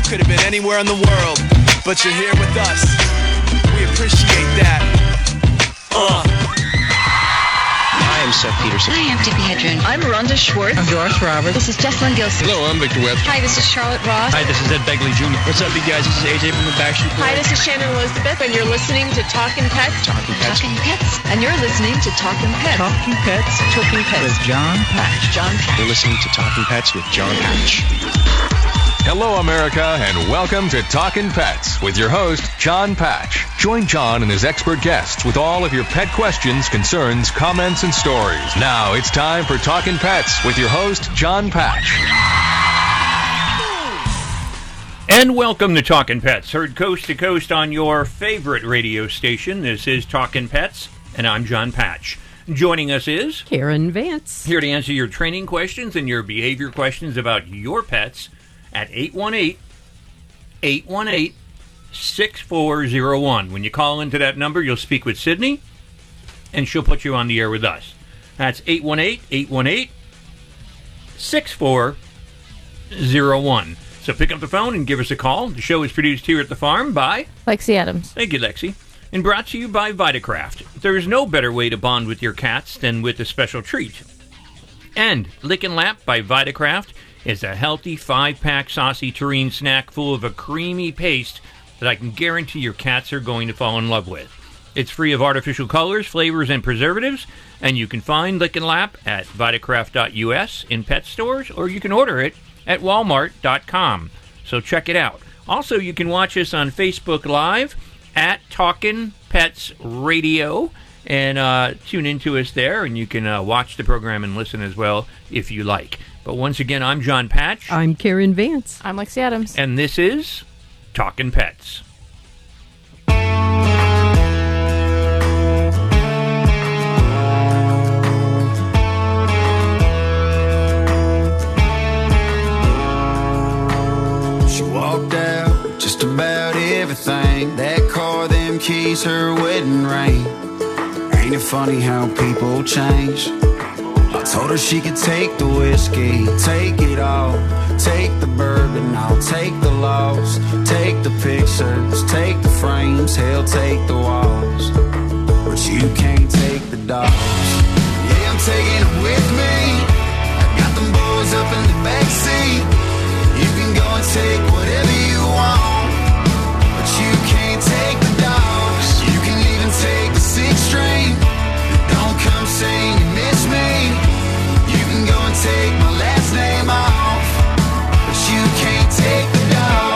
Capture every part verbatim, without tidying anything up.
could have been anywhere in the world, but you're here with us. We appreciate that. Uh. Hi, I'm Seth Peterson. Hi, I'm Tippi Hedren. I'm Rhonda Schwartz. I'm Doris Roberts. This is Jessalyn Gilson. Hello, I'm Victor Webster. Hi, this is Charlotte Ross. Hi, this is Ed Begley Junior What's up, you guys? This is A J from the Backstreet Boys. Hi, this is Shannon Elizabeth, and you're listening to Talkin' Pets. Talking Pets. Talking Pets. And you're listening to Talkin' Pets. Talking Pets. Talking Pets. With John Patch. John Patch. You're listening to Talking Pets with John Patch. Hello, America, and welcome to Talkin' Pets with your host, John Patch. Join John and his expert guests with all of your pet questions, concerns, comments, and stories. Now it's time for Talkin' Pets with your host, John Patch. And welcome to Talkin' Pets, heard coast to coast on your favorite radio station. This is Talkin' Pets, and I'm John Patch. Joining us is Karen Vance, here to answer your training questions and your behavior questions about your pets at eight one eight, eight one eight, six four zero one. When you call into that number, you'll speak with Sydney, and she'll put you on the air with us. That's eight one eight, eight one eight, six four zero one. So pick up the phone and give us a call. The show is produced here at the farm by Lexi Adams. Thank you, Lexi. And brought to you by Vitacraft. There is no better way to bond with your cats than with a special treat. And Lick and Lap by Vitacraft is a healthy five-pack saucy terrine snack full of a creamy paste that I can guarantee your cats are going to fall in love with. It's free of artificial colors, flavors, and preservatives, and you can find Lick and Lap at vitacraft dot U S in pet stores, or you can order it at walmart dot com. So check it out. Also, you can watch us on Facebook Live at Talkin' Pets Radio, and uh, tune into us there, and you can uh, watch the program and listen as well if you like. But once again, I'm John Patch. I'm Karen Vance. I'm Lexi Adams. And this is Talkin' Pets. She walked out just about everything. That car, them keys, her wedding ring. Ain't it funny how people change? I told her she could take the whiskey, take it all. Take the bourbon, I'll take the loss. Take the pictures, take the frames, hell, take the walls. But you can't take the dogs. Yeah, I'm taking them with me. I got them boys up in the backseat. You can go and take whatever you want, but you can't take the dogs. You can even take the six string. Don't come saying you miss me. You can go and take my last name off, but you can't take the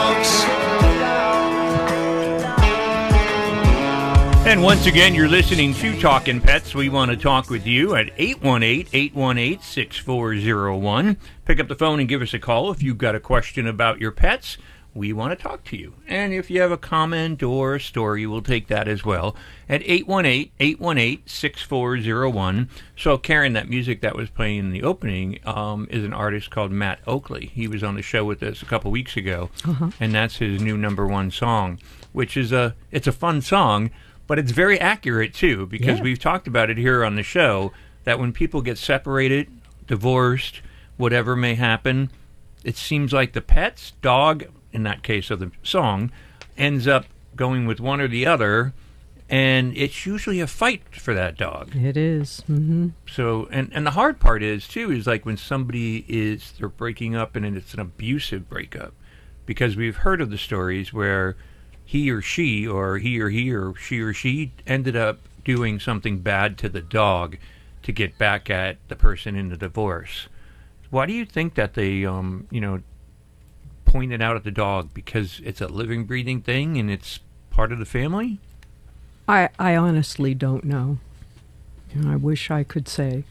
dogs. And once again, you're listening to Talkin' Pets. We want to talk with you at eight one eight, eight one eight, six four zero one. Pick up the phone and give us a call if you've got a question about your pets. We want to talk to you. And if you have a comment or a story, we'll take that as well at eight one eight, eight one eight, six four zero one. So, Karen, that music that was playing in the opening um, is an artist called Matt Oakley. He was on the show with us a couple weeks ago, uh-huh. and that's his new number one song, which is a, it's a fun song, but it's very accurate, too, because yeah. we've talked about it here on the show, that when people get separated, divorced, whatever may happen, it seems like the pet's dog, in that case of the song, ends up going with one or the other, and it's usually a fight for that dog. It is. Mm-hmm. So, and, and the hard part is, too, is like when somebody is, they're breaking up and it's an abusive breakup, because we've heard of the stories where he or she, or he or he, or she or she ended up doing something bad to the dog to get back at the person in the divorce. Why do you think that they, um, you know, pointed out at the dog? Because it's a living, breathing thing and it's part of the family? I, I honestly don't know. You know, I wish I could say.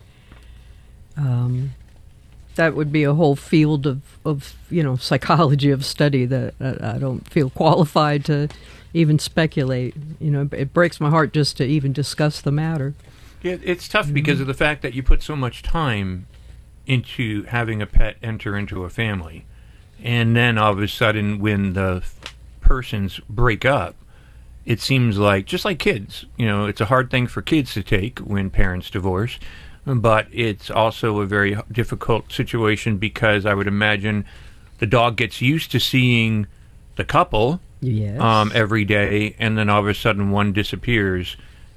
Um, that would be a whole field of, of, you know, psychology of study that, that I don't feel qualified to even speculate. You know, it breaks my heart just to even discuss the matter. Yeah, it's tough Mm-hmm. because of the fact that you put so much time into having a pet enter into a family. And then all of a sudden, when the persons break up, it seems like, just like kids, you know, it's a hard thing for kids to take when parents divorce, but it's also a very difficult situation because I would imagine the dog gets used to seeing the couple Yes. um, every day, and then all of a sudden one disappears.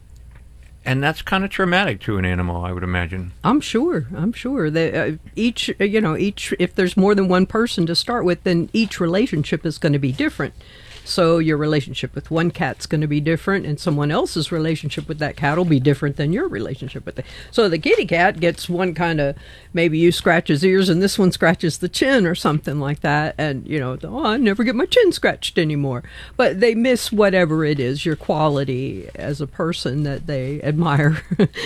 And that's kind of traumatic to an animal, I would imagine. I'm sure. I'm sure that uh, each, uh, you know, each, if there's more than one person to start with, then each relationship is going to be different. So your relationship with one cat's going to be different, and someone else's relationship with that cat will be different than your relationship with it. So the kitty cat gets one kind of, maybe you scratch his ears and this one scratches the chin or something like that, and, you know, oh, I never get my chin scratched anymore. But they miss whatever it is, your quality as a person that they admire.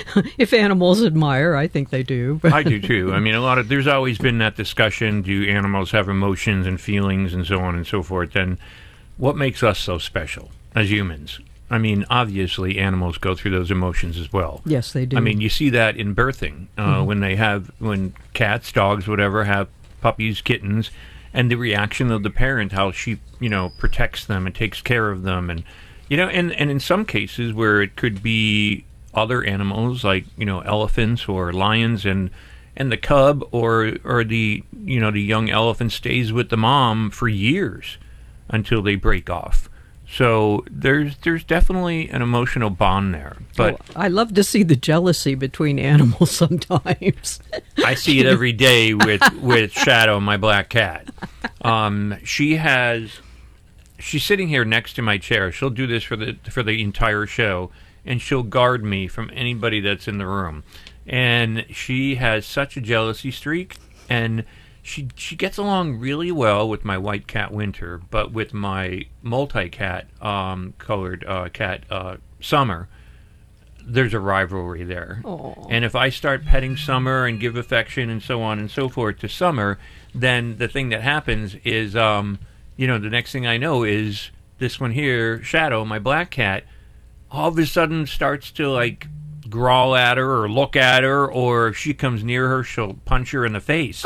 If animals admire, I think they do. I do too. I mean, a lot of there's always been that discussion: do animals have emotions and feelings and so on and so forth? And what makes us so special as humans? I mean, obviously, animals go through those emotions as well. Yes, they do. I mean, you see that in birthing uh, mm-hmm. when they have when cats, dogs, whatever have puppies, kittens, and the reaction of the parent, how she, you know, protects them and takes care of them, and you know, and and in some cases where it could be other animals like, you know, elephants or lions, and and the cub or or the, you know, the young elephant stays with the mom for years until they break off. So there's there's definitely an emotional bond there. But oh, I love to see the jealousy between animals sometimes. I see it every day with, with Shadow, my black cat. Um, she has she's sitting here next to my chair. She'll do this for the for the entire show, and she'll guard me from anybody that's in the room. And she has such a jealousy streak, and She she gets along really well with my white cat Winter, but with my multi-cat um, colored uh, cat uh, Summer, there's a rivalry there. Aww. And if I start petting Summer and give affection and so on and so forth to Summer, then the thing that happens is, um, you know, the next thing I know is this one here, Shadow, my black cat, all of a sudden starts to like growl at her or look at her, or if she comes near her, she'll punch her in the face.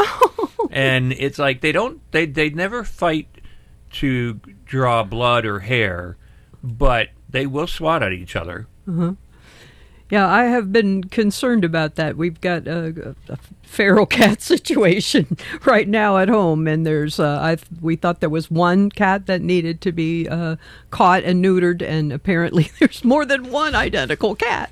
And it's like they don't, they they never fight to draw blood or hair, but they will swat at each other. Uh-huh. Yeah, I have been concerned about that. We've got a, a feral cat situation right now at home, and there's uh, I we thought there was one cat that needed to be uh, caught and neutered, and apparently there's more than one identical cat.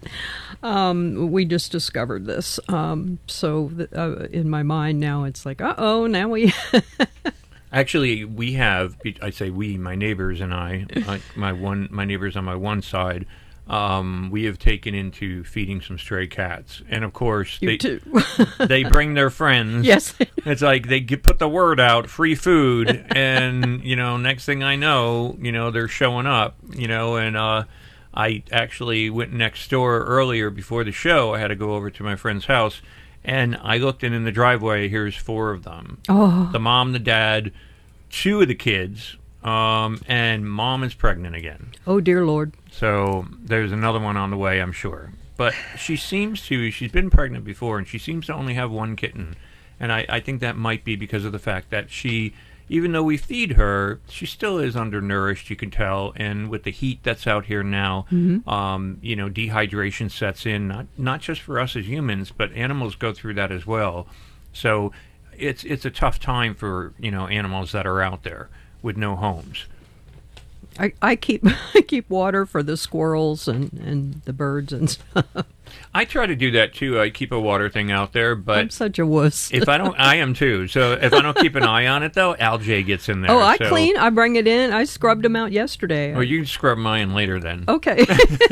Um, we just discovered this. Um, so th- uh, in my mind now, it's like, uh-oh, now we... Actually, we have, I say we, my neighbors and I, my, my one, my neighbors on my one side, um, we have taken into feeding some stray cats. And of course, you they too. they bring their friends. Yes. It's like they get, put the word out, free food, and, you know, next thing I know, you know, they're showing up, you know, and, uh, I actually went next door earlier before the show. I had to go over to my friend's house, and I looked in in the driveway. Here's four of them. Oh. The mom, the dad, two of the kids, um, and mom is pregnant again. Oh, dear Lord. So there's another one on the way, I'm sure. But she seems to, she's been pregnant before, and she seems to only have one kitten. And I, I think that might be because of the fact that she... Even though we feed her, she still is undernourished, you can tell. And with the heat that's out here now, mm-hmm. um, you know, dehydration sets in, not not just for us as humans, but animals go through that as well. So it's it's a tough time for, you know, animals that are out there with no homes. I, I keep I keep water for the squirrels and, and the birds and stuff. I try to do that too. I keep a water thing out there, but I'm such a wuss. if I don't, I am too. So if I don't keep an eye on it, though, algae gets in there. Oh, I so. clean. I bring it in. I scrubbed them out yesterday. Oh, you can scrub mine later then. Okay.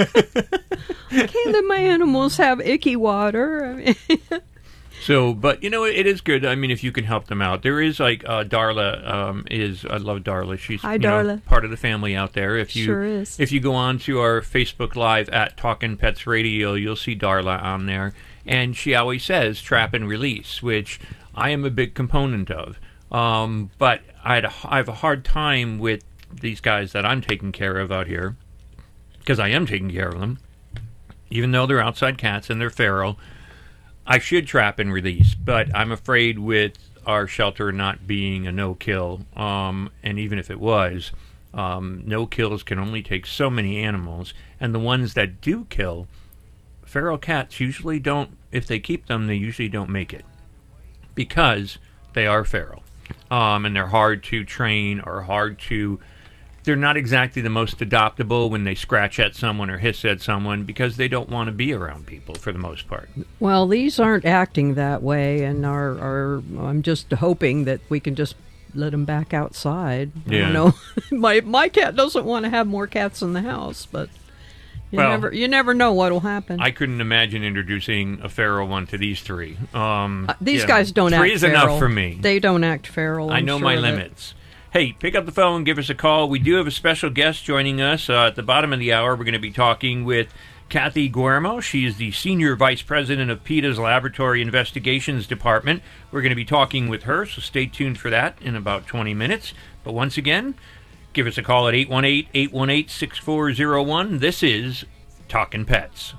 I can't let my animals have icky water. I mean, So, but, you know, it is good. I mean, if you can help them out. There is, like, uh, Darla um, is, I love Darla. She's Hi, you know, Darla. part of the family out there. If you, sure is. If you go on to our Facebook Live at Talkin' Pets Radio, you'll see Darla on there. And she always says trap and release, which I am a big component of. Um, but I, had a, I have a hard time with these guys that I'm taking care of out here, because I am taking care of them, even though they're outside cats and they're feral. I should trap and release, but I'm afraid with our shelter not being a no-kill, um, and even if it was, um, no-kills can only take so many animals, and the ones that do kill, feral cats usually don't, if they keep them, they usually don't make it, because they are feral, um, and they're hard to train or hard to they're not exactly the most adoptable when they scratch at someone or hiss at someone because they don't want to be around people for the most part. Well, these aren't acting that way, and are, are I'm just hoping that we can just let them back outside. Yeah. I don't know. my my cat doesn't want to have more cats in the house, but you Well, never you never know what'll happen. I couldn't imagine introducing a feral one to these three. Um, Uh, these you know, guys don't three act is feral. enough for me. They don't act feral. I I'm know sure my of it. limits. Hey, pick up the phone, give us a call. We do have a special guest joining us. Uh, at the bottom of the hour, we're going to be talking with Kathy Guermo. She is the Senior Vice President of PETA's Laboratory Investigations Department. We're going to be talking with her, so stay tuned for that in about twenty minutes. But once again, give us a call at eight one eight, eight one eight, six four zero one. This is Talkin' Pets.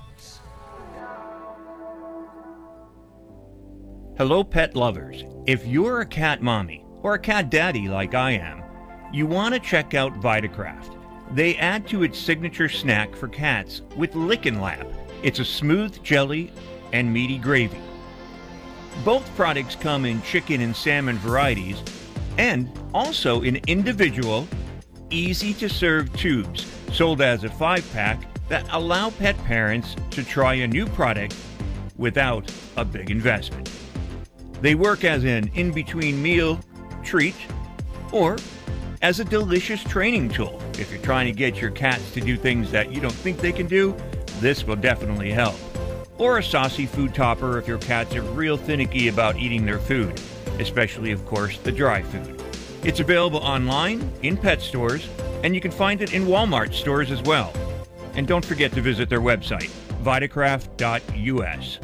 Hello, pet lovers. If you're a cat mommy or a cat daddy like I am, you want to check out Vitacraft. They add to its signature snack for cats with Lickin' Lab. It's a smooth jelly and meaty gravy. Both products come in chicken and salmon varieties and also in individual, easy-to-serve tubes sold as a five-pack that allow pet parents to try a new product without a big investment. They work as an in-between meal treat or as a delicious training tool. If you're trying to get your cats to do things that you don't think they can do, this will definitely help. Or a saucy food topper if your cats are real finicky about eating their food, especially, of course, the dry food. It's available online, in pet stores, and you can find it in Walmart stores as well. And don't forget to visit their website, vitacraft dot U S.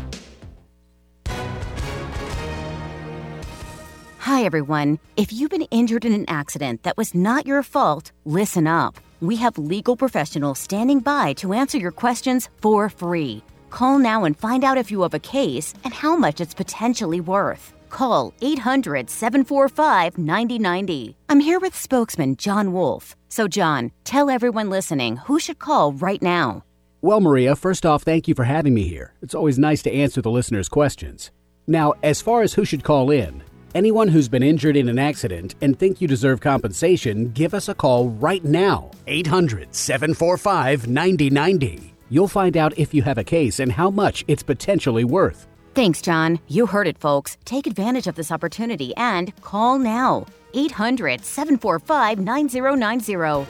Hi, everyone. If you've been injured in an accident that was not your fault, listen up. We have legal professionals standing by to answer your questions for free. Call now and find out if you have a case and how much it's potentially worth. Call eight hundred, seven four five, nine zero nine zero. I'm here with spokesman John Wolf. So, John, tell everyone listening who should call right now. Well, Maria, first off, thank you for having me here. It's always nice to answer the listeners' questions. Now, as far as who should call in, anyone who's been injured in an accident and think you deserve compensation, give us a call right now. eight hundred, seven four five, nine zero nine zero. You'll find out if you have a case and how much it's potentially worth. Thanks, John. You heard it, folks. Take advantage of this opportunity and call now. eight hundred, seven four five, nine zero nine zero.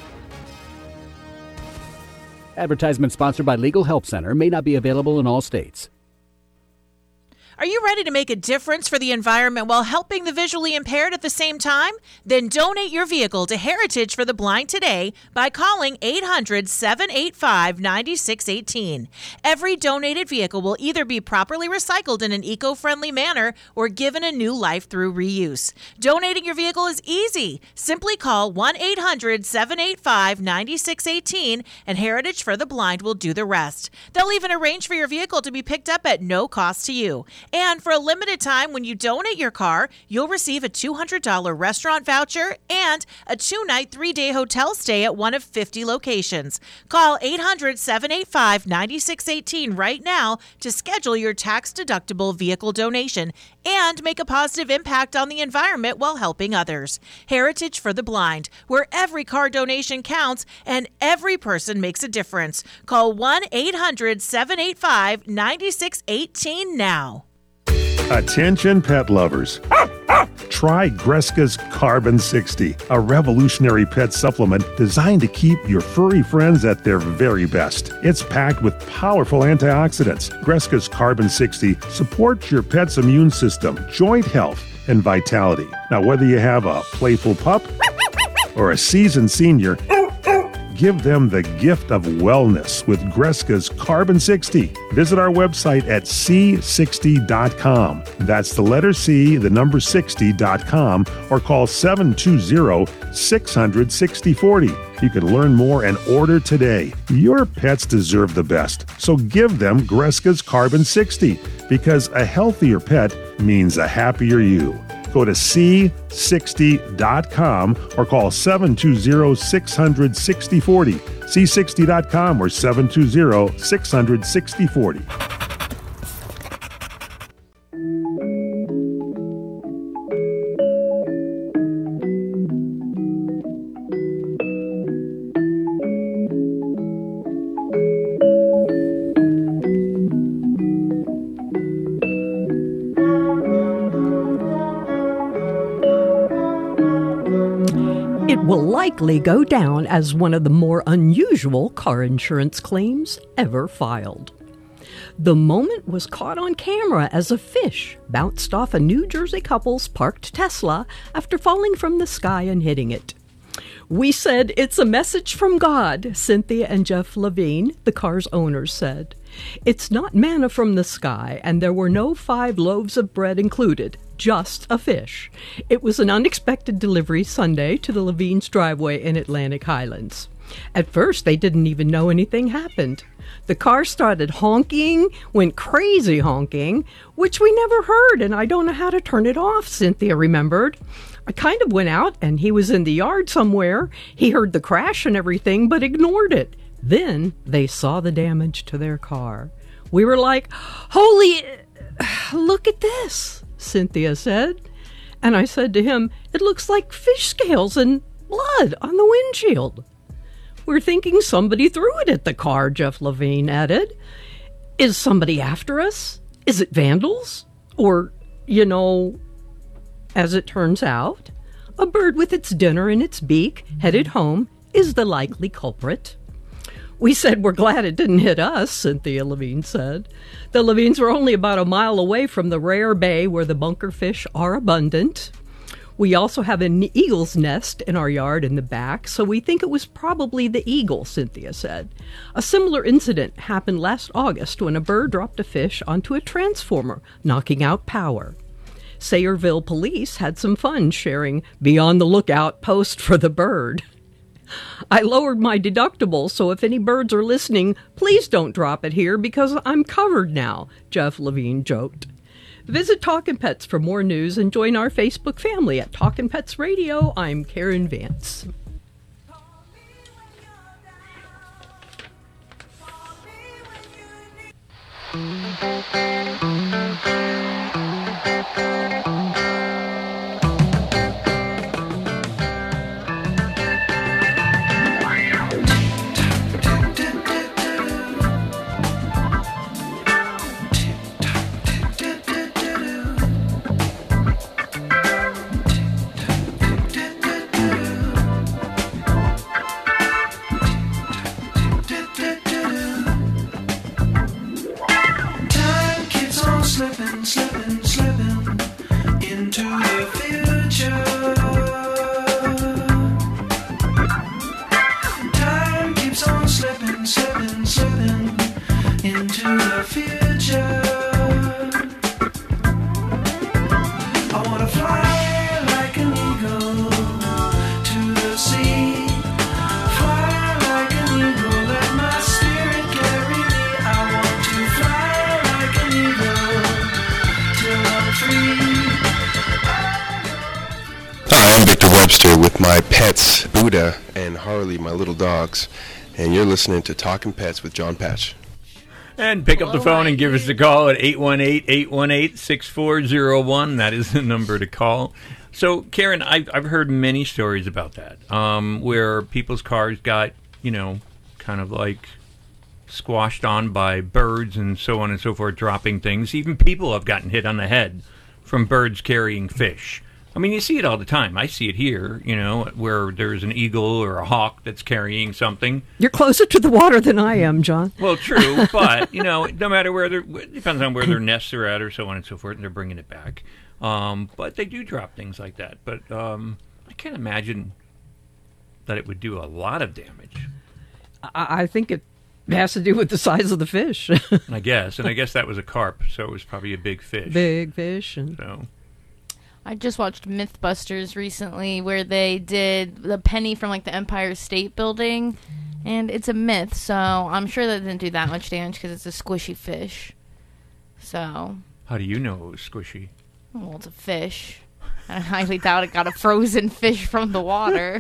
Advertisement sponsored by Legal Help Center. May not be available in all states. Are you ready to make a difference for the environment while helping the visually impaired at the same time? Then donate your vehicle to Heritage for the Blind today by calling eight hundred, seven eight five, nine six one eight. Every donated vehicle will either be properly recycled in an eco-friendly manner or given a new life through reuse. Donating your vehicle is easy. Simply call one eight hundred, seven eight five, nine six one eight and Heritage for the Blind will do the rest. They'll even arrange for your vehicle to be picked up at no cost to you. And for a limited time, when you donate your car, you'll receive a two hundred dollars restaurant voucher and a two-night, three-day hotel stay at one of fifty locations. Call eight hundred, seven eight five, nine six one eight right now to schedule your tax-deductible vehicle donation and make a positive impact on the environment while helping others. Heritage for the Blind, where every car donation counts and every person makes a difference. Call one eight hundred, seven eight five, nine six one eight now. Attention pet lovers. Try Greska's Carbon sixty, a revolutionary pet supplement designed to keep your furry friends at their very best. It's packed with powerful antioxidants. Greska's Carbon sixty supports your pet's immune system, joint health, and vitality. Now, whether you have a playful pup or a seasoned senior, give them the gift of wellness with Greska's Carbon sixty. Visit our website at c sixty dot com. That's the letter C, the number sixty dot com, or call seven two zero, six hundred, sixty forty. You can learn more and order today. Your pets deserve the best, so give them Greska's Carbon sixty, because a healthier pet means a happier you. Go to c sixty dot com or call seven two zero, six hundred, sixty forty. c sixty dot com or seven two zero, six hundred, sixty forty. It will likely go down as one of the more unusual car insurance claims ever filed. The moment was caught on camera as a fish bounced off a New Jersey couple's parked Tesla after falling from the sky and hitting it. We said it's a message from God, Cynthia and Jeff Levine, the car's owners, said. It's not manna from the sky, and there were no five loaves of bread included, just a fish. It was an unexpected delivery Sunday to the Levine's driveway in Atlantic Highlands. At first, they didn't even know anything happened. The car started honking, went crazy honking, which we never heard, and I don't know how to turn it off, Cynthia remembered. I kind of went out, and he was in the yard somewhere. He heard the crash and everything, but ignored it. Then they saw the damage to their car. We were like, holy, look at this, Cynthia said. And I said to him, it looks like fish scales and blood on the windshield. We're thinking somebody threw it at the car, Jeff Levine added. Is somebody after us? Is it vandals? Or, you know, as it turns out, a bird with its dinner in its beak, headed home, is the likely culprit. We said we're glad it didn't hit us, Cynthia Levine said. The Levines were only about a mile away from the rare bay where the bunker fish are abundant. We also have an eagle's nest in our yard in the back, so we think it was probably the eagle, Cynthia said. A similar incident happened last August when a bird dropped a fish onto a transformer, knocking out power. Sayreville police had some fun sharing "Be on the lookout" post for the bird. I lowered my deductible, so if any birds are listening, please don't drop it here because I'm covered now, Jeff Levine joked. Visit Talkin' Pets for more news and join our Facebook family at Talkin' Pets Radio. I'm Karen Vance. Slipping, slipping, slipping into the future. Time keeps on slipping, slipping, slipping into the future. I wanna fly like an eagle to the sea. Fly like an eagle, let my spirit carry me. I want to fly like an eagle. Hi, I'm Victor Webster with my pets, Buddha and Harley, my little dogs, and you're listening to Talkin' Pets with John Patch. And pick up the phone and give us a call at eight one eight, eight one eight, six four zero one. That is the number to call. So, Karen, I've, I've heard many stories about that, um, where people's cars got, you know, kind of like squashed on by birds and so on and so forth, dropping things. Even people have gotten hit on the head from birds carrying fish. I mean, you see it all the time. I see it here, you know, where there's an eagle or a hawk that's carrying something. You're closer to the water than I am, John. Well, true, but, you know, no matter where they're, it depends on where their nests are at or so on and so forth, and they're bringing it back. Um, but they do drop things like that. But um, I can't imagine that it would do a lot of damage. I, I think it has to do with the size of the fish. I guess, and I guess that was a carp, so it was probably a big fish. Big fish. And so. I just watched Mythbusters recently where they did the penny from like the Empire State Building, and it's a myth, so I'm sure that didn't do that much damage because it's a squishy fish. So. How do you know it was squishy? Well, it's a fish. I highly doubt it got a frozen fish from the water.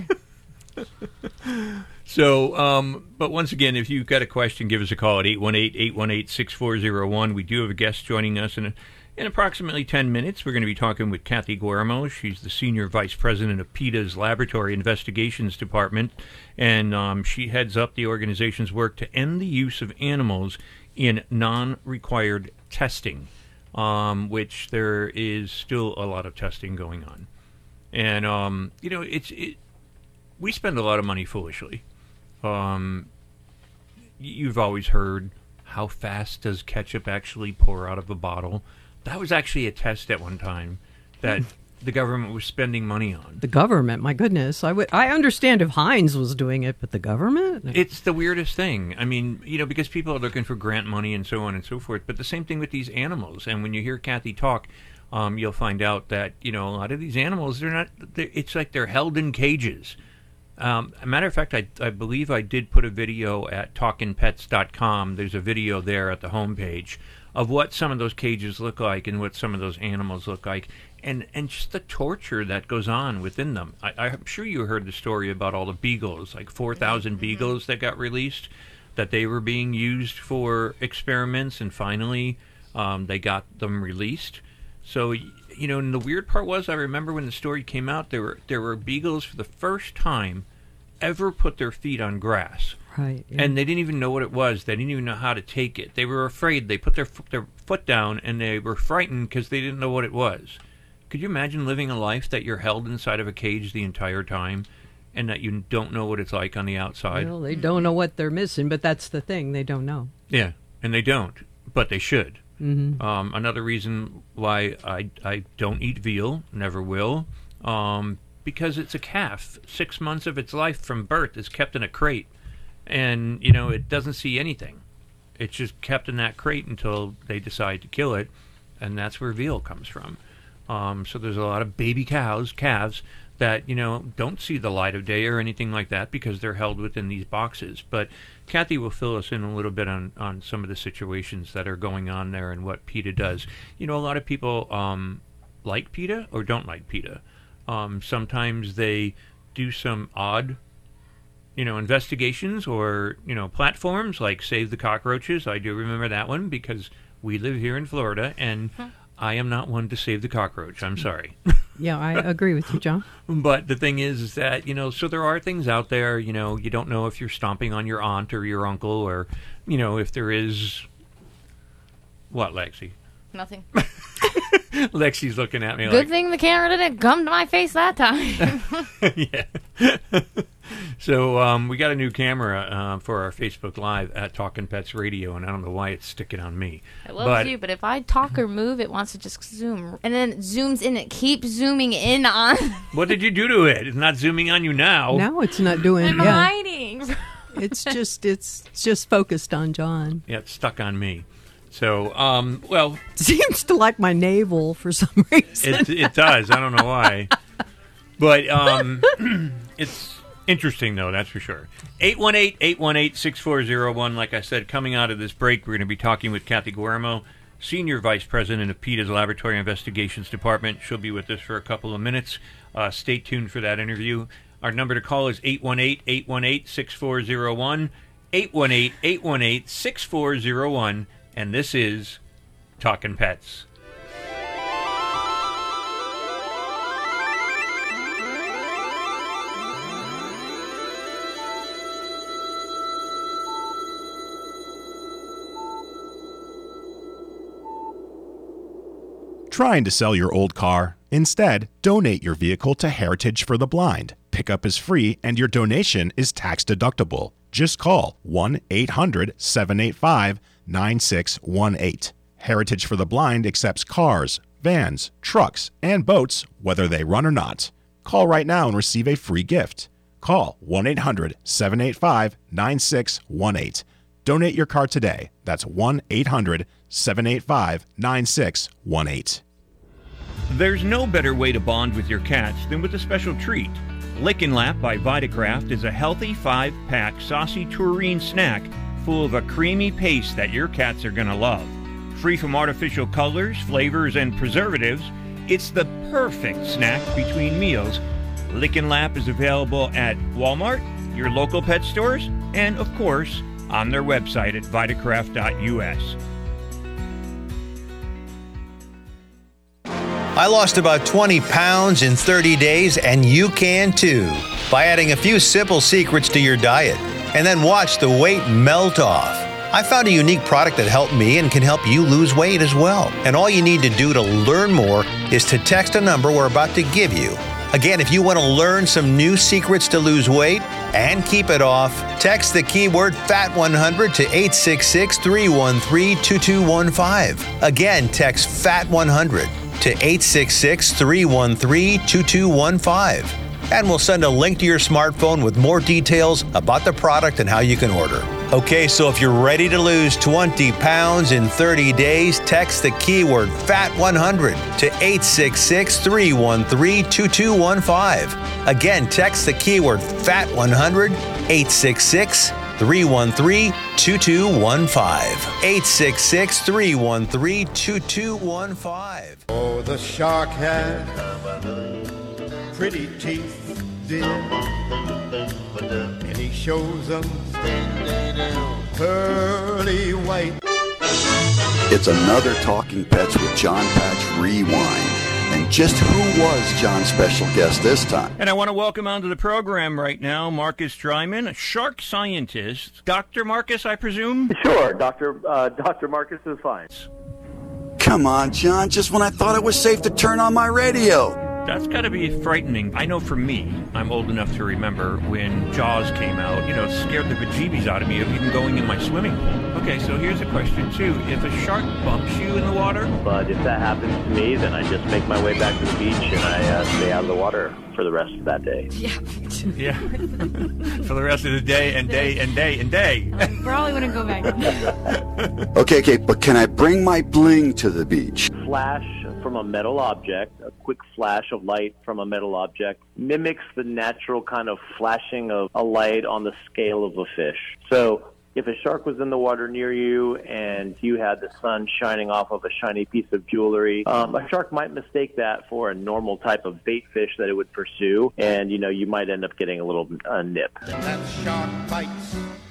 So, um, but once again, if you've got a question, give us a call at eight one eight, eight one eight, six four zero one. We do have a guest joining us in, a, in approximately ten minutes. We're going to be talking with Kathy Guermo. She's the Senior Vice President of PETA's Laboratory Investigations Department, and um, she heads up the organization's work to end the use of animals in non-required testing, um, which there is still a lot of testing going on. And, um, you know, it's... It, we spend a lot of money foolishly. Um, you've always heard, how fast does ketchup actually pour out of a bottle? That was actually a test at one time that the government was spending money on. The government, my goodness. I would, I understand if Heinz was doing it, but the government? It's the weirdest thing. I mean, you know, because people are looking for grant money and so on and so forth. But the same thing with these animals. And when you hear Kathy talk, um, you'll find out that, you know, a lot of these animals, they're not, they're, it's like they're held in cages. Um, a matter of fact, I, I believe I did put a video at talkin pets dot com. There's a video there at the homepage of what some of those cages look like and what some of those animals look like, and, and just the torture that goes on within them. I, I'm sure you heard the story about all the beagles, like four thousand beagles that got released, that they were being used for experiments, and finally um, they got them released. So, you know, and the weird part was, I remember when the story came out, there were there were beagles for the first time ever put their feet on grass. Right. Yeah. And they didn't even know what it was. They didn't even know how to take it. They were afraid. They put their their foot down, and they were frightened because they didn't know what it was. Could you imagine living a life that you're held inside of a cage the entire time, and that you don't know what it's like on the outside? Well, they don't know what they're missing, but that's the thing. They don't know. Yeah, and they don't, but they should. Mm-hmm. Um, another reason why I, I don't eat veal, never will, um, because it's a calf. Six months of its life from birth is kept in a crate. And, you know, it doesn't see anything. It's just kept in that crate until they decide to kill it, and that's where veal comes from. Um, so there's a lot of baby cows, calves, that, you know, don't see the light of day or anything like that because they're held within these boxes. But Kathy will fill us in a little bit on, on some of the situations that are going on there and what PETA does. You know, a lot of people um, like PETA or don't like PETA. Um, sometimes they do some odd you know, investigations or, you know, platforms like Save the Cockroaches. I do remember that one because we live here in Florida, and huh. I am not one to save the cockroach. I'm sorry. Yeah, I agree with you, John. But the thing is, is that, you know, so there are things out there, you know, you don't know if you're stomping on your aunt or your uncle or, you know, if there is... What, Lexi? Nothing. Lexi's looking at me Good like... Good thing the camera didn't come to my face that time. Yeah. So um, we got a new camera uh, for our Facebook Live at Talkin' Pets Radio, and I don't know why it's sticking on me. It loves but, you, but if I talk or move, it wants to just zoom. And then it zooms in. It keeps zooming in on... What did you do to it? It's not zooming on you now. No, it's not doing... I'm yeah. hiding. It's just, it's just focused on John. Yeah, it's stuck on me. So, um, well... Seems to like my navel for some reason. It, it does. I don't know why. But um, it's interesting, though, that's for sure. eight one eight, eight one eight, six four zero one. Like I said, coming out of this break, we're going to be talking with Kathy Guillermo, Senior Vice President of PETA's Laboratory Investigations Department. She'll be with us for a couple of minutes. Uh, stay tuned for that interview. Our number to call is eight one eight, eight one eight, six four zero one. eight one eight, eight one eight, six four zero one. And this is Talkin' Pets. Trying to sell your old car? Instead, donate your vehicle to Heritage for the Blind. Pickup is free and your donation is tax deductible. Just call one eight hundred, seven eight five, nine six one eight. Heritage for the Blind accepts cars, vans, trucks, and boats, whether they run or not. Call right now and receive a free gift. Call one eight hundred, seven eight five, nine six one eight. Donate your car today. That's one eight hundred, seven eight five, nine six one eight. There's no better way to bond with your cats than with a special treat. Lick and Lap by Vitacraft is a healthy five-pack saucy tureen snack full of a creamy paste that your cats are going to love. Free from artificial colors, flavors, and preservatives, it's the perfect snack between meals. Lick and Lap is available at Walmart, your local pet stores, and, of course, on their website at vitacraft dot U S. I lost about twenty pounds in thirty days, and you can too, by adding a few simple secrets to your diet, and then watch the weight melt off. I found a unique product that helped me and can help you lose weight as well. And all you need to do to learn more is to text a number we're about to give you Again, if you want to learn some new secrets to lose weight and keep it off, text the keyword FAT one hundred to eight six six, three one three, two two one five. Again, text FAT one hundred to eight six six, three one three, two two one five. And we'll send a link to your smartphone with more details about the product and how you can order. Okay, so if you're ready to lose twenty pounds in thirty days, text the keyword FAT one hundred to eight six six, three one three, two two one five. Again, text the keyword FAT one hundred, eight six six, three one three, two two one five. eight six six, three one three, two two one five. Oh, the shark had pretty teeth, dear, and he shows them pearly white. It's another Talking Pets with John Patch Rewind. And just who was John's special guest this time? And I want to welcome onto the program right now Marcus Dryman, a shark scientist. Doctor Marcus, I presume? Sure, Doctor Uh, Doctor Marcus is fine. Come on, John, just when I thought it was safe to turn on my radio. That's got to be frightening. I know for me, I'm old enough to remember when Jaws came out, you know, it scared the bejeebies out of me of even going in my swimming pool. Okay, so here's a question, too. If a shark bumps you in the water? But if that happens to me, then I just make my way back to the beach and I uh, stay out of the water for the rest of that day. Yeah. Yeah. For the rest of the day and day and day and day. I probably wouldn't go back. Okay, okay, but can I bring my bling to the beach? Flash from a metal object, a quick flash of light from a metal object, mimics the natural kind of flashing of a light on the scale of a fish. So if a shark was in the water near you and you had the sun shining off of a shiny piece of jewelry, um, a shark might mistake that for a normal type of bait fish that it would pursue, and, you know, you might end up getting a little uh, nip. That shark bites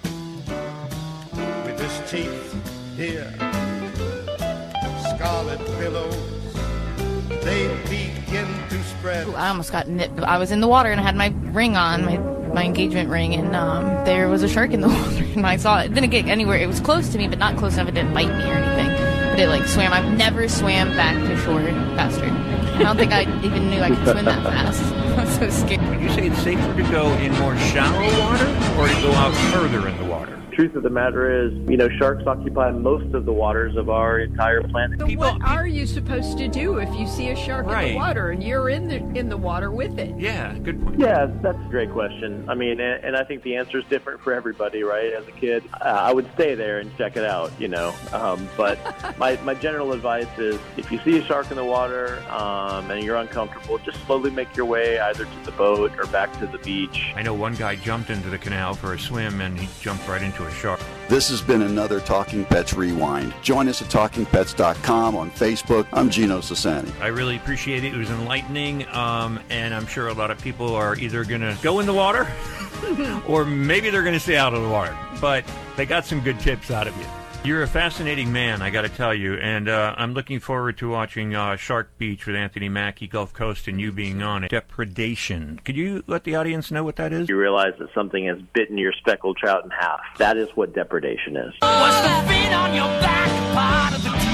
with his teeth, dear. Scarlet billows, they begin to spread. Ooh, I almost got nipped. I was in the water and I had my ring on, my my engagement ring, and um, there was a shark in the water, and I saw it. It didn't get anywhere. It was close to me, but not close enough. It didn't bite me or anything. But it like swam. I've never swam back to shore faster. I don't think I even knew I could swim that fast. I was so scared. Would you say it's safer to go in more shallow water or to go out further in the water? Truth of the matter is, you know, sharks occupy most of the waters of our entire planet. So what are you supposed to do if you see a shark Right. in the water and you're in the in the water with it? Yeah, good point. Yeah, that's a great question. I mean, and, and I think the answer is different for everybody, right? As a kid, uh, I would stay there and check it out, you know. Um, but my, my general advice is if you see a shark in the water um, and you're uncomfortable, just slowly make your way either to the boat or back to the beach. I know one guy jumped into the canal for a swim and he jumped right into a shark. This has been another Talking Pets Rewind. Join us at talking pets dot com on Facebook. I'm Gino Sassani. I really appreciate it. It was enlightening, um, and I'm sure a lot of people are either going to go in the water or maybe they're going to stay out of the water. But they got some good tips out of you. You're a fascinating man, I got to tell you, and uh, I'm looking forward to watching uh, Shark Beach with Anthony Mackie, Gulf Coast, and you being on it. Depredation. Could you let the audience know what that is? You realize that something has bitten your speckled trout in half. That is what depredation is. What's the feet on your back part of the deal?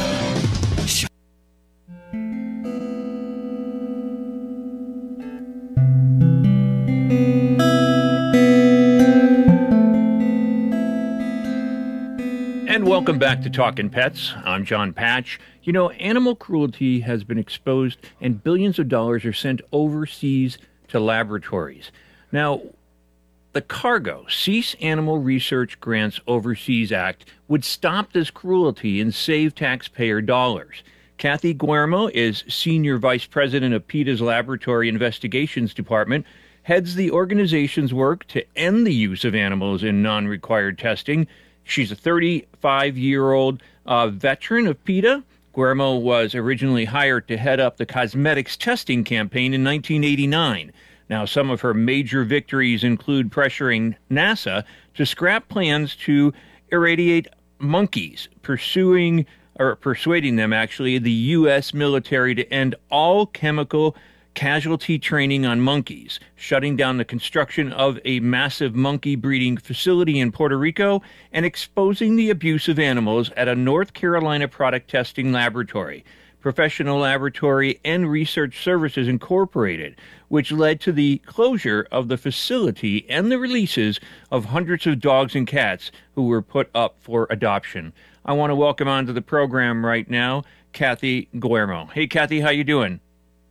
And welcome back to Talkin' Pets. I'm John Patch. You know, animal cruelty has been exposed and billions of dollars are sent overseas to laboratories. Now, the Cargo, Cease Animal Research Grants Overseas Act, would stop this cruelty and save taxpayer dollars. Kathy Guermo is Senior Vice President of PETA's Laboratory Investigations Department, heads the organization's work to end the use of animals in non-required testing. She's a thirty-five-year-old uh, veteran of PETA. Guermo was originally hired to head up the cosmetics testing campaign in nineteen eighty-nine. Now, some of her major victories include pressuring NASA to scrap plans to irradiate monkeys, pursuing or persuading them, actually, the U S military to end all chemical casualty training on monkeys, shutting down the construction of a massive monkey breeding facility in Puerto Rico, and exposing the abuse of animals at a North Carolina product testing laboratory. Professional Laboratory and Research Services Incorporated, which led to the closure of the facility and the releases of hundreds of dogs and cats who were put up for adoption. I want to welcome onto the program right now Kathy Guillermo. Hey, Kathy, how you doing?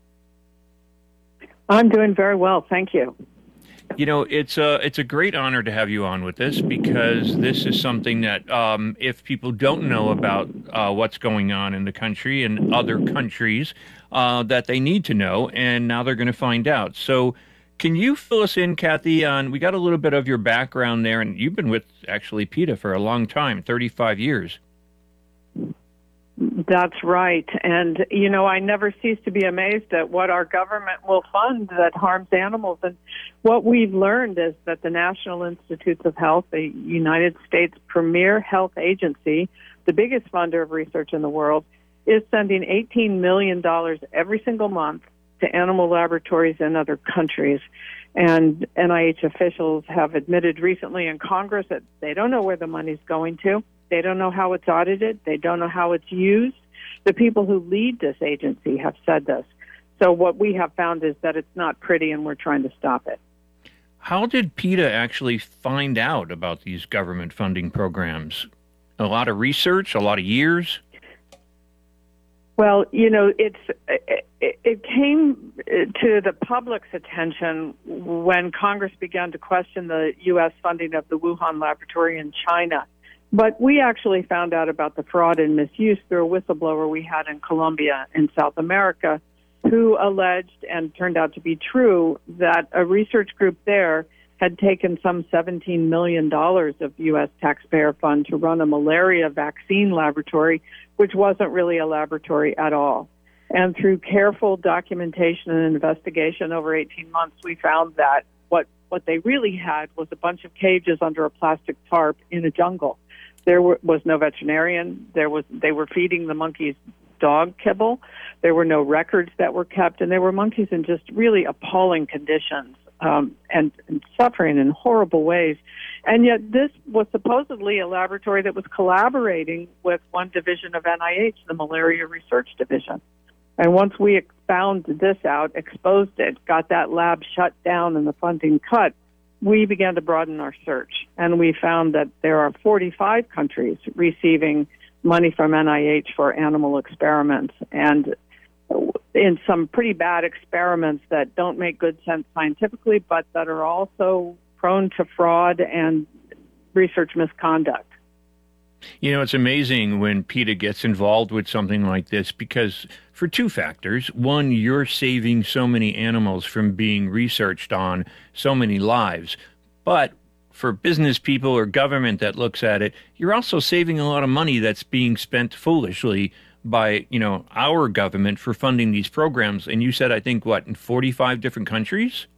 I'm doing very well, thank you. You know, it's a, it's a great honor to have you on with this, because this is something that um, if people don't know about uh, what's going on in the country and other countries, uh, that they need to know, and now they're going to find out. So can you fill us in, Kathy, on, we got a little bit of your background there, and you've been with, actually, PETA for a long time, thirty-five years. That's right. And, you know, I never cease to be amazed at what our government will fund that harms animals. And what we've learned is that the National Institutes of Health, the United States' premier health agency, the biggest funder of research in the world, is sending eighteen million dollars every single month to animal laboratories in other countries. And N I H officials have admitted recently in Congress that they don't know where the money's going to. They don't know how it's audited. They don't know how it's used. The people who lead this agency have said this. So what we have found is that it's not pretty, and we're trying to stop it. How did PETA actually find out about these government funding programs? A lot of research, a lot of years? Well, you know, it's it, it came to the public's attention when Congress began to question the U S funding of the Wuhan laboratory in China. But we actually found out about the fraud and misuse through a whistleblower we had in Colombia in South America, who alleged, and turned out to be true, that a research group there had taken some seventeen million dollars of U S taxpayer fund to run a malaria vaccine laboratory, which wasn't really a laboratory at all. And through careful documentation and investigation over eighteen months, we found that what, what they really had was a bunch of cages under a plastic tarp in a jungle. There were, was no veterinarian. There was they were feeding the monkeys dog kibble. There were no records that were kept, and there were monkeys in just really appalling conditions um, and, and suffering in horrible ways. And yet this was supposedly a laboratory that was collaborating with one division of N I H, the Malaria Research Division. And once we found this out, exposed it, got that lab shut down and the funding cut, we began to broaden our search, and we found that there are forty-five countries receiving money from N I H for animal experiments, and in some pretty bad experiments that don't make good sense scientifically, but that are also prone to fraud and research misconduct. You know, it's amazing when PETA gets involved with something like this, because for two factors. One, you're saving so many animals from being researched on, so many lives. But for business people or government that looks at it, you're also saving a lot of money that's being spent foolishly by, you know, our government for funding these programs. And you said, I think, what, in forty-five different countries?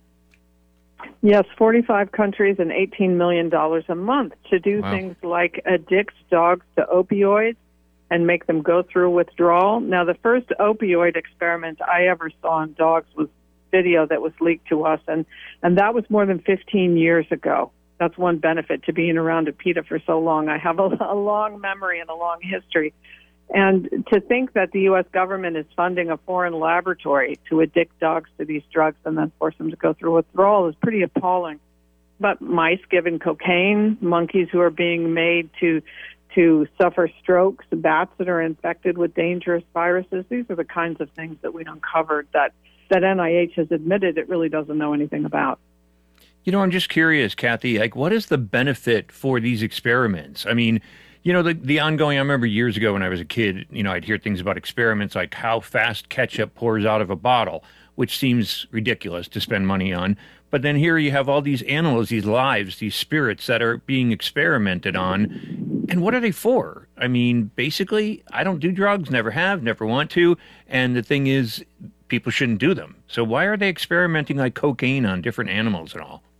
Yes, forty-five countries and eighteen million dollars a month to do Wow. things like addict dogs to opioids and make them go through withdrawal. Now, the first opioid experiment I ever saw on dogs was video that was leaked to us, and, and that was more than fifteen years ago. That's one benefit to being around at PETA for so long. I have a, a long memory and a long history. And to think that the U S government is funding a foreign laboratory to addict dogs to these drugs and then force them to go through withdrawal is pretty appalling. But mice given cocaine, monkeys who are being made to to suffer strokes, bats that are infected with dangerous viruses, these are the kinds of things that we uncovered that, that N I H has admitted it really doesn't know anything about. You know, I'm just curious, Kathy, like, what is the benefit for these experiments? I mean, you know, the, the ongoing, I remember years ago when I was a kid, you know, I'd hear things about experiments like how fast ketchup pours out of a bottle, which seems ridiculous to spend money on. But then here you have all these animals, these lives, these spirits that are being experimented on. And what are they for? I mean, basically, I don't do drugs, never have, never want to. And the thing is, people shouldn't do them. So why are they experimenting like cocaine on different animals and all?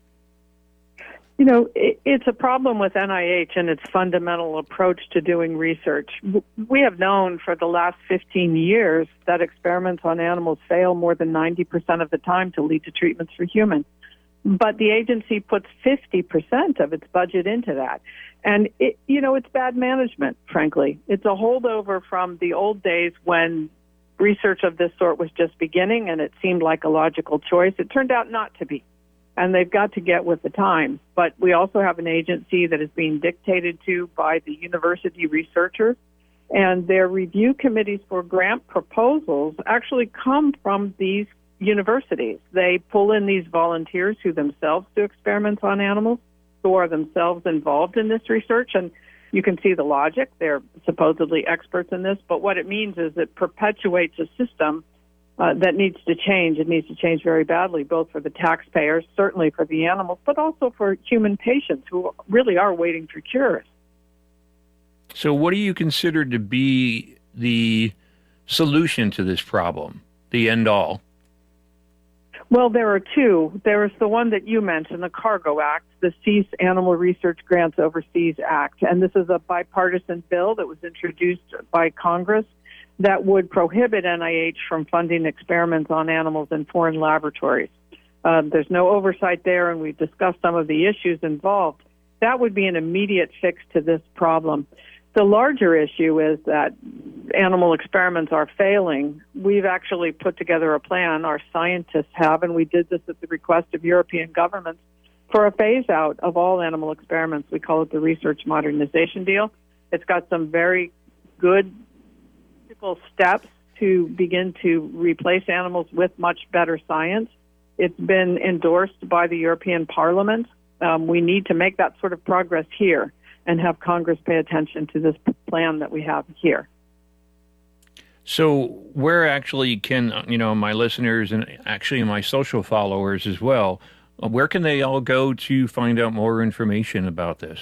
You know, it, it's a problem with N I H and its fundamental approach to doing research. We have known for the last fifteen years that experiments on animals fail more than ninety percent of the time to lead to treatments for humans. But the agency puts fifty percent of its budget into that. And, it, you know, it's bad management, frankly. It's a holdover from the old days when research of this sort was just beginning, and it seemed like a logical choice. It turned out not to be, and they've got to get with the times. But we also have an agency that is being dictated to by the university researchers, and their review committees for grant proposals actually come from these universities. They pull in these volunteers who themselves do experiments on animals, who are themselves involved in this research, and you can see the logic. They're supposedly experts in this, but what it means is it perpetuates a system uh, that needs to change. It needs to change very badly, both for the taxpayers, certainly for the animals, but also for human patients who really are waiting for cures. So what do you consider to be the solution to this problem, the end all? Well, there are two. There is the one that you mentioned, the Cargo Act, the Cease Animal Research Grants Overseas Act. And this is a bipartisan bill that was introduced by Congress that would prohibit N I H from funding experiments on animals in foreign laboratories. Um, there's no oversight there, and we've discussed some of the issues involved. That would be an immediate fix to this problem. The larger issue is that animal experiments are failing. We've actually put together a plan, our scientists have, and we did this at the request of European governments, for a phase-out of all animal experiments. We call it the Research Modernization Deal. It's got some very good steps to begin to replace animals with much better science. It's been endorsed by the European Parliament. Um, we need to make that sort of progress here and have Congress pay attention to this plan that we have here. So where actually can, you know, my listeners and actually my social followers as well, where can they all go to find out more information about this?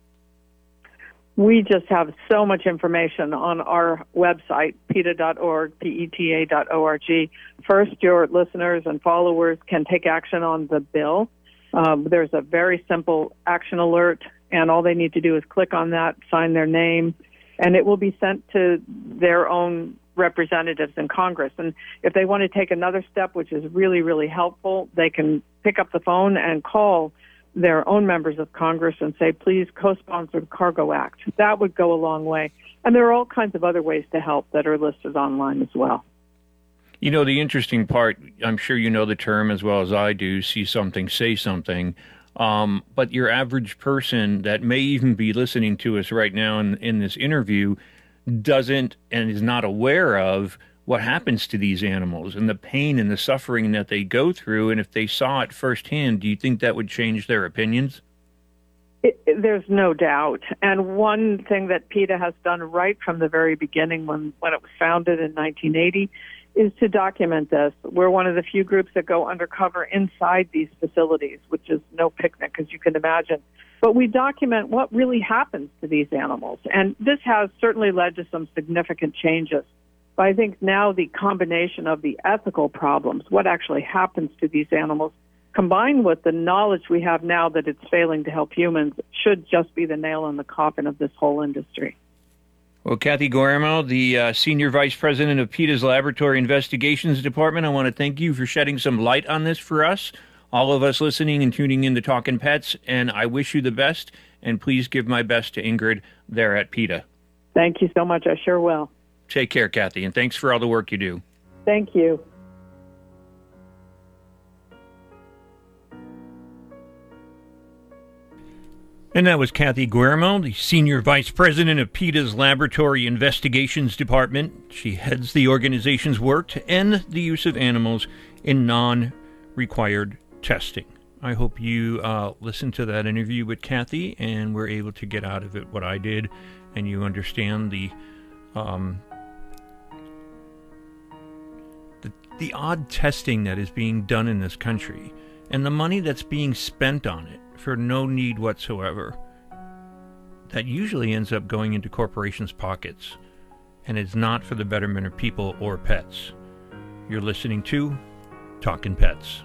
We just have so much information on our website, PETA dot org, P E T A dot org. First, your listeners and followers can take action on the bill. Um, there's a very simple action alert, and all they need to do is click on that, sign their name, and it will be sent to their own representatives in Congress. And if they want to take another step, which is really, really helpful, they can pick up the phone and call their own members of Congress and say, please co-sponsor the Cargo Act. That would go a long way. And there are all kinds of other ways to help that are listed online as well. You know, the interesting part, I'm sure you know the term as well as I do, see something, say something. Um, but your average person that may even be listening to us right now in, in this interview doesn't and is not aware of what happens to these animals and the pain and the suffering that they go through. And if they saw it firsthand, do you think that would change their opinions? It, it, there's no doubt. And one thing that PETA has done right from the very beginning when, when it was founded in nineteen eighty is to document this. We're one of the few groups that go undercover inside these facilities, which is no picnic, as you can imagine. But we document what really happens to these animals. And this has certainly led to some significant changes. But I think now the combination of the ethical problems, what actually happens to these animals, combined with the knowledge we have now that it's failing to help humans, should just be the nail in the coffin of this whole industry. Well, Kathy Guillermo, the uh, Senior Vice President of PETA's Laboratory Investigations Department, I want to thank you for shedding some light on this for us, all of us listening and tuning in to Talkin' Pets, and I wish you the best, and please give my best to Ingrid there at PETA. Thank you so much. I sure will. Take care, Kathy, and thanks for all the work you do. Thank you. And that was Kathy Guillermo, the Senior Vice President of PETA's Laboratory Investigations Department. She heads the organization's work to end the use of animals in non-required testing. I hope you uh, listened to that interview with Kathy and were able to get out of it what I did, and you understand the um, the, the odd testing that is being done in this country and the money that's being spent on it for no need whatsoever. That usually ends up going into corporations' pockets, and it's not for the betterment of people or pets. You're listening to Talkin' Pets.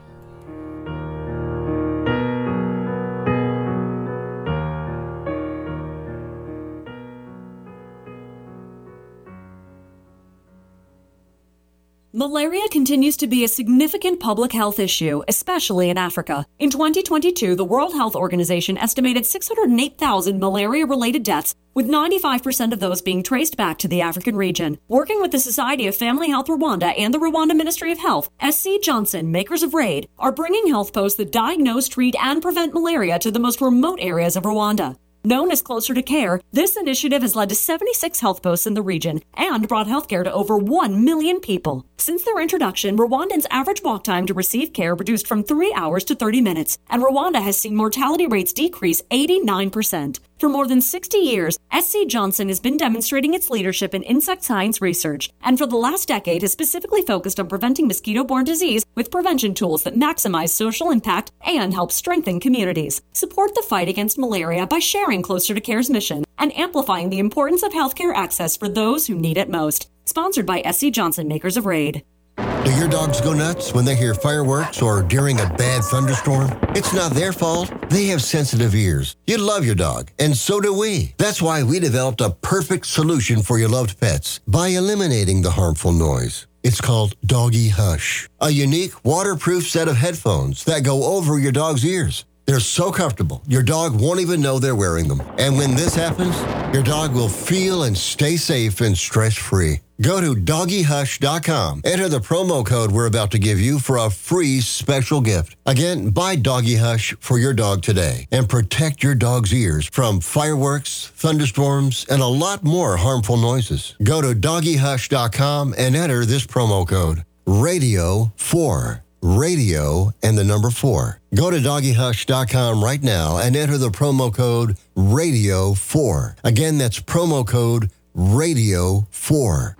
Malaria continues to be a significant public health issue, especially in Africa. In twenty twenty-two, the World Health Organization estimated six hundred eight thousand malaria-related deaths, with ninety-five percent of those being traced back to the African region. Working with the Society of Family Health Rwanda and the Rwanda Ministry of Health, S C Johnson, makers of RAID, are bringing health posts that diagnose, treat, and prevent malaria to the most remote areas of Rwanda. Known as Closer to Care, this initiative has led to seventy-six health posts in the region and brought healthcare to over one million people. Since their introduction, Rwandans' average walk time to receive care reduced from three hours to thirty minutes, and Rwanda has seen mortality rates decrease eighty-nine percent. For more than sixty years, S C Johnson has been demonstrating its leadership in insect science research, and for the last decade has specifically focused on preventing mosquito-borne disease with prevention tools that maximize social impact and help strengthen communities. Support the fight against malaria by sharing Closer to Care's mission and amplifying the importance of healthcare access for those who need it most. Sponsored by S C Johnson, makers of RAID. Do your dogs go nuts when they hear fireworks or during a bad thunderstorm? It's not their fault. They have sensitive ears. You love your dog, and so do we. That's why we developed a perfect solution for your loved pets by eliminating the harmful noise. It's called Doggy Hush, a unique waterproof set of headphones that go over your dog's ears. They're so comfortable, your dog won't even know they're wearing them. And when this happens, your dog will feel and stay safe and stress-free. Go to doggy hush dot com. Enter the promo code we're about to give you for a free special gift. Again, buy Doggy Hush for your dog today and protect your dog's ears from fireworks, thunderstorms, and a lot more harmful noises. Go to doggy hush dot com and enter this promo code, radio four. Radio and the number four. Go to doggy hush dot com right now and enter the promo code radio four. Again, that's promo code radio four.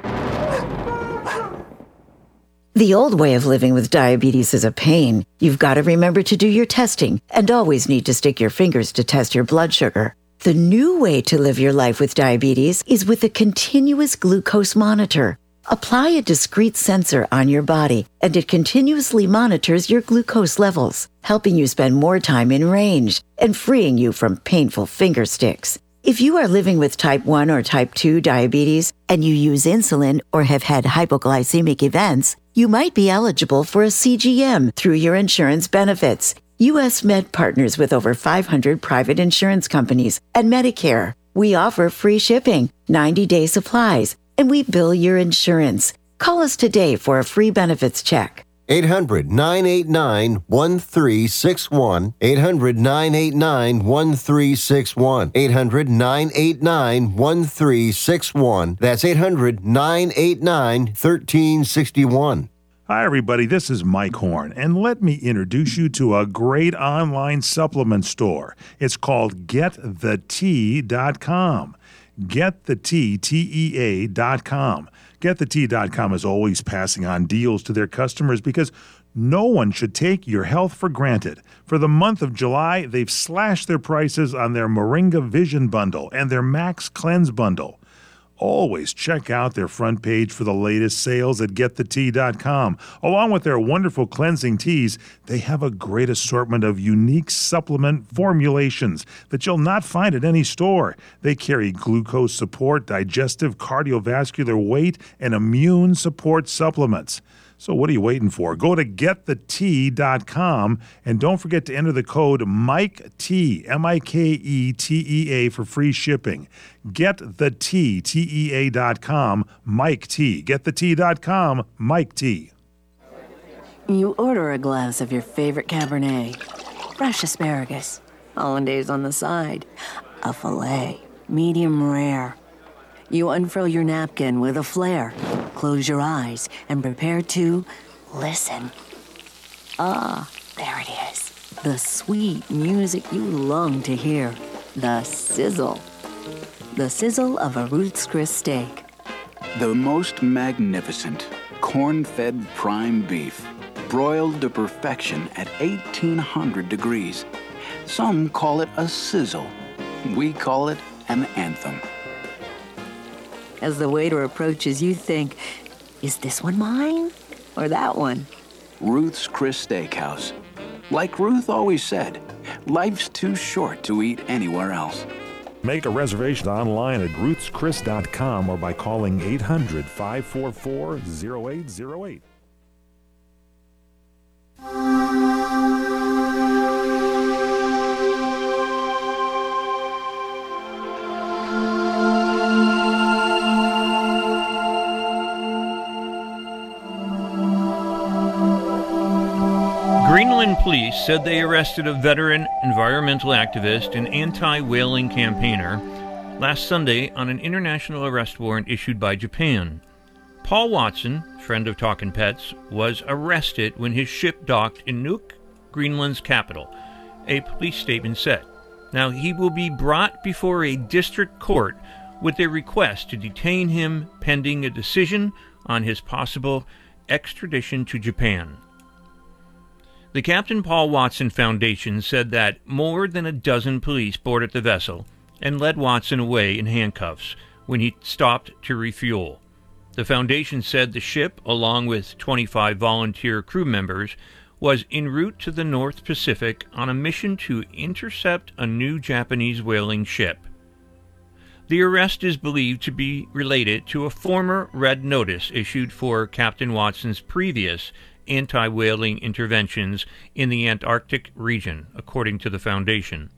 The old way of living with diabetes is a pain. You've got to remember to do your testing and always need to stick your fingers to test your blood sugar. The new way to live your life with diabetes is with a continuous glucose monitor. Apply a discrete sensor on your body, and it continuously monitors your glucose levels, helping you spend more time in range and freeing you from painful finger sticks. If you are living with type one or type two diabetes and you use insulin or have had hypoglycemic events, you might be eligible for a C G M through your insurance benefits. U S Med partners with over five hundred private insurance companies and Medicare. We offer free shipping, ninety-day supplies, and we bill your insurance. Call us today for a free benefits check. eight hundred, nine eight nine, one three six one. eight hundred, nine eight nine, one three six one. eight hundred, nine eight nine, one three six one. That's eight hundred, nine eight nine, one three six one. Hi, everybody. This is Mike Horn, and let me introduce you to a great online supplement store. It's called get the tea dot com. get the tea, T E A dot com. get the tea dot com is always passing on deals to their customers because no one should take your health for granted. For the month of July, they've slashed their prices on their Moringa Vision Bundle and their Max Cleanse Bundle. Always check out their front page for the latest sales at get the tea dot com. Along with their wonderful cleansing teas, they have a great assortment of unique supplement formulations that you'll not find at any store. They carry glucose support, digestive, cardiovascular, weight, and immune support supplements. So what are you waiting for? Go to get the tea dot com and don't forget to enter the code MikeT, M I K E T E A for free shipping. Get the tea, T E A dot com, Mike T. get the tea dot com, Mike T. You order a glass of your favorite Cabernet, fresh asparagus, hollandaise on the side, a filet, medium rare. You unfurl your napkin with a flair, close your eyes, and prepare to listen. Ah, there it is. The sweet music you long to hear. The sizzle. The sizzle of a Ruth's Chris steak. The most magnificent corn-fed prime beef, broiled to perfection at eighteen hundred degrees. Some call it a sizzle. We call it an anthem. As the waiter approaches, you think, is this one mine or that one? Ruth's Chris Steakhouse. Like Ruth always said, life's too short to eat anywhere else. Make a reservation online at ruths chris dot com or by calling eight hundred, five four four, zero eight zero eight. Greenland police said they arrested a veteran environmental activist and anti-whaling campaigner last Sunday on an international arrest warrant issued by Japan. Paul Watson, friend of Talkin' Pets, was arrested when his ship docked in Nuuk, Greenland's capital, a police statement said. Now, he will be brought before a district court with a request to detain him pending a decision on his possible extradition to Japan. The Captain Paul Watson Foundation said that more than a dozen police boarded the vessel and led Watson away in handcuffs when he stopped to refuel. The foundation said the ship, along with twenty-five volunteer crew members, was en route to the North Pacific on a mission to intercept a new Japanese whaling ship. The arrest is believed to be related to a former red notice issued for Captain Watson's previous anti-whaling interventions in the Antarctic region, according to the foundation.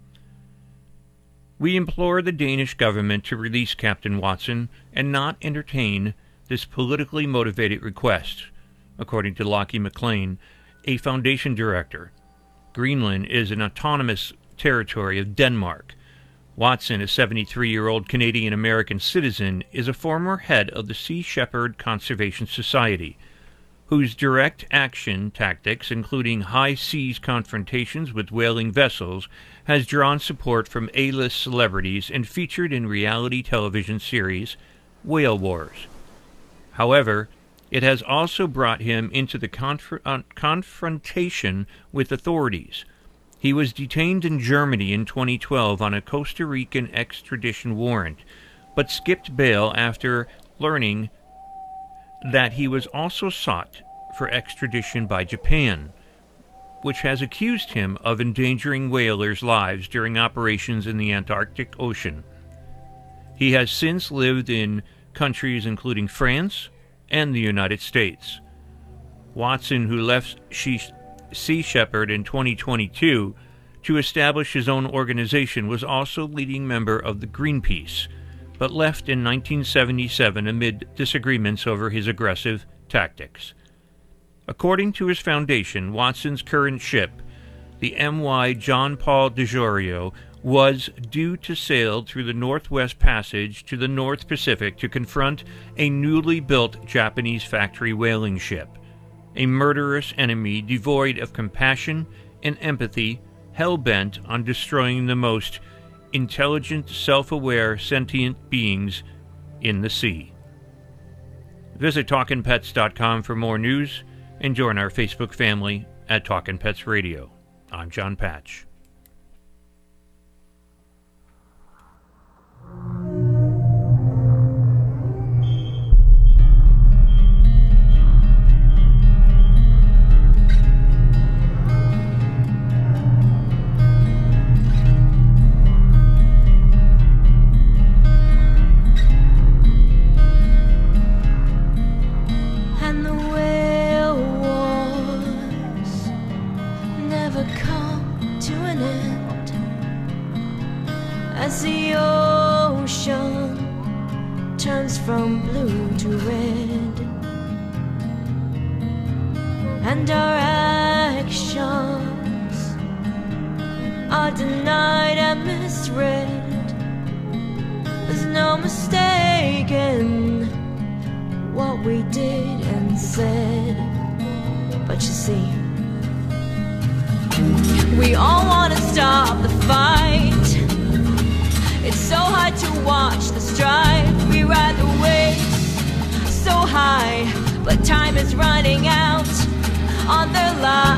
We implore the Danish government to release Captain Watson and not entertain this politically motivated request, according to Lockie McLean, a foundation director. Greenland is an autonomous territory of Denmark. Watson, a seventy-three-year-old Canadian-American citizen, is a former head of the Sea Shepherd Conservation Society, whose direct action tactics, including high seas confrontations with whaling vessels, has drawn support from A-list celebrities and featured in reality television series Whale Wars. However, it has also brought him into the conf- uh, confrontation with authorities. He was detained in Germany in twenty twelve on a Costa Rican extradition warrant, but skipped bail after learning that he was also sought for extradition by Japan, which has accused him of endangering whalers' lives during operations in the Antarctic Ocean. He has since lived in countries including France and the United States. Watson, who left Sea Shepherd in twenty twenty-two to establish his own organization, was also leading member of the Greenpeace, but left in nineteen seventy-seven amid disagreements over his aggressive tactics. According to his foundation, Watson's current ship, the M Y John Paul DeJorio, was due to sail through the Northwest Passage to the North Pacific to confront a newly built Japanese factory whaling ship, a murderous enemy devoid of compassion and empathy, hell-bent on destroying the most intelligent, self-aware, sentient beings in the sea. Visit talkin pets dot com for more news and join our Facebook family at Talkin' Pets Radio. I'm John Patch. And the whale wars never come to an end as the ocean turns from blue to red, and our actions are denied and misread. There's no mistaking what we did and said. But you see, we all want to stop the fight. It's so hard to watch the strife. We ride the waves so high, but time is running out on their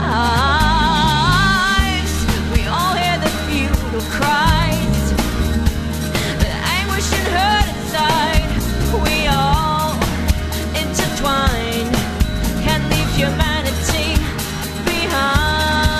lives. We all hear the futile cries, the anguish and hurt inside. We all intertwined, can leave humanity behind.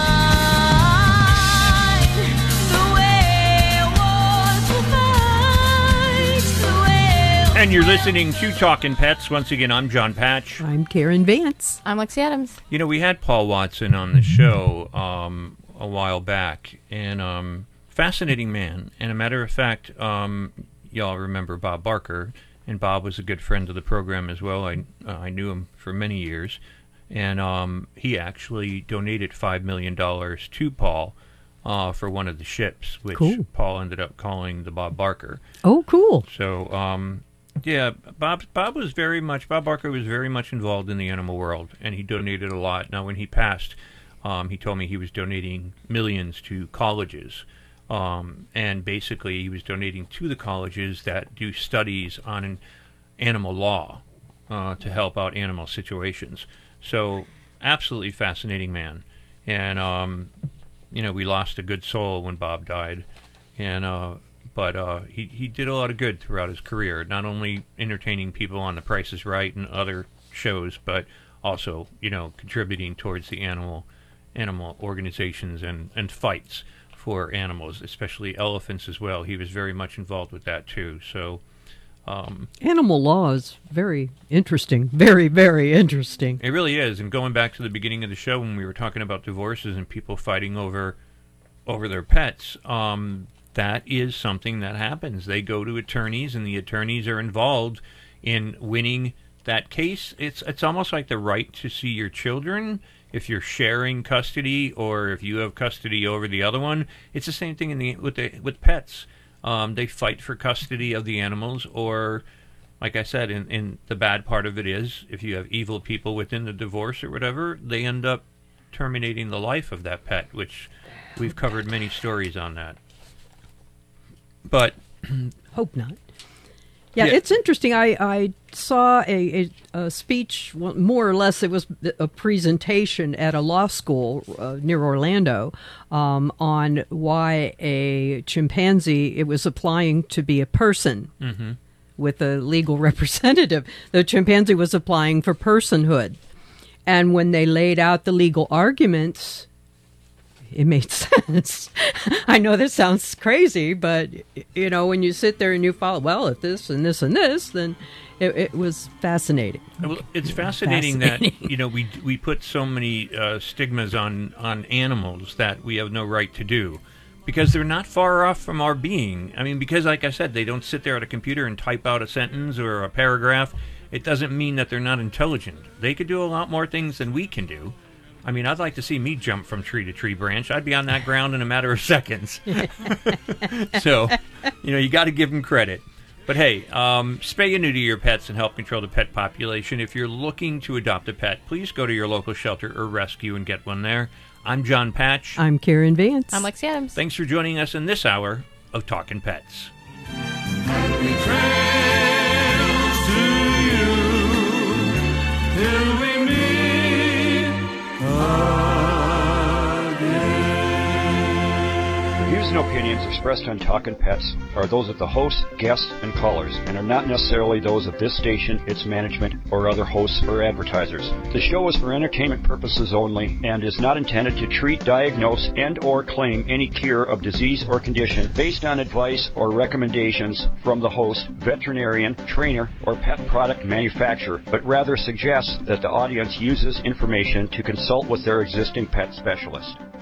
The whale wars will fight, the whale. And you're listening to Talkin' Pets. Once again, I'm John Patch. I'm Karen Vance. I'm Lexi Adams. You know, we had Paul Watson on the show um, a while back, and um, fascinating man. And a matter of fact, um, y'all remember Bob Barker, and Bob was a good friend of the program as well. I uh, I knew him for many years. And um, he actually donated five million dollars to Paul uh, for one of the ships, which Cool. Paul ended up calling the Bob Barker. Oh, cool. So, um, yeah, Bob Bob was very much, Bob Barker was very much involved in the animal world, and he donated a lot. Now, when he passed, um, he told me he was donating millions to colleges. Um, and basically, he was donating to the colleges that do studies on an animal law uh, to help out animal situations. So, absolutely fascinating man. And, um, you know, we lost a good soul when Bob died. And, uh, but uh, he, he did a lot of good throughout his career, not only entertaining people on The Price is Right and other shows, but also, you know, contributing towards the animal animal organizations and, and fights for animals, especially elephants as well. He was very much involved with that, too. So... Um, Animal law is very interesting. Very, very interesting. It really is. And going back to the beginning of the show when we were talking about divorces and people fighting over over their pets, um, that is something that happens. They go to attorneys, and the attorneys are involved in winning that case. It's it's almost like the right to see your children if you're sharing custody or if you have custody over the other one. It's the same thing in the with the with pets. Um, they fight for custody of the animals, or, like I said, in, in the bad part of it is, if you have evil people within the divorce or whatever, they end up terminating the life of that pet, which we've covered many stories on that. But... Hope not. Yeah, Yeah. it's interesting. I, I saw a, a, a speech, well, more or less it was a presentation at a law school uh, near Orlando um, on why a chimpanzee, it was applying to be a person Mhm. with a legal representative. The chimpanzee was applying for personhood. And when they laid out the legal arguments, it made sense. I know this sounds crazy, but, you know, when you sit there and you follow, well, if this and this and this, then it, it was fascinating. Well, it's fascinating, Fascinating. that, you know, we we put so many uh, stigmas on, on animals that we have no right to do, because they're not far off from our being. I mean, because, like I said, they don't sit there at a computer and type out a sentence or a paragraph. It doesn't mean that they're not intelligent. They could do a lot more things than we can do. I mean, I'd like to see me jump from tree to tree branch. I'd be on that ground in a matter of seconds. So, you know, you got to give them credit. But hey, um, spay and neuter your pets and help control the pet population. If you're looking to adopt a pet, please go to your local shelter or rescue and get one there. I'm John Patch. I'm Karen Vance. I'm Lexi Adams. Thanks for joining us in this hour of Talkin' Pets. Till we meet The views and opinions expressed on Talkin' Pets are those of the hosts, guests, and callers, and are not necessarily those of this station, its management, or other hosts or advertisers. The show is for entertainment purposes only and is not intended to treat, diagnose, and or claim any cure of disease or condition based on advice or recommendations from the host, veterinarian, trainer, or pet product manufacturer, but rather suggests that the audience uses information to consult with their existing pet specialist.